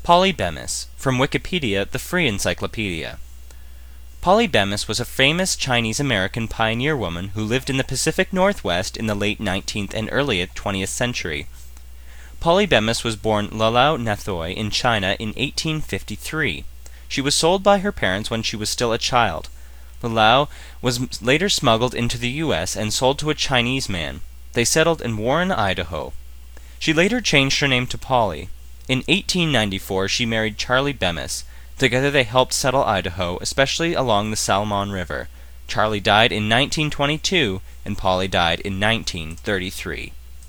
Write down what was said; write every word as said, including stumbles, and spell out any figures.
Polybemis, from Wikipedia, the free encyclopedia. Polybemis was a famous Chinese-American pioneer woman who lived in the Pacific Northwest in the late nineteenth and early twentieth century. Polybemis was born Lalao Nathoy in China in eighteen fifty-three. She was sold by her parents when she was still a child. Lalao was later smuggled into the U S and sold to a Chinese man. They settled in Warren, Idaho. She later changed her name to Polly. In eighteen ninety-four, she married Charlie Bemis. Together they helped settle Idaho, especially along the Salmon River. Charlie died in nineteen twenty-two, and Polly died in nineteen thirty-three.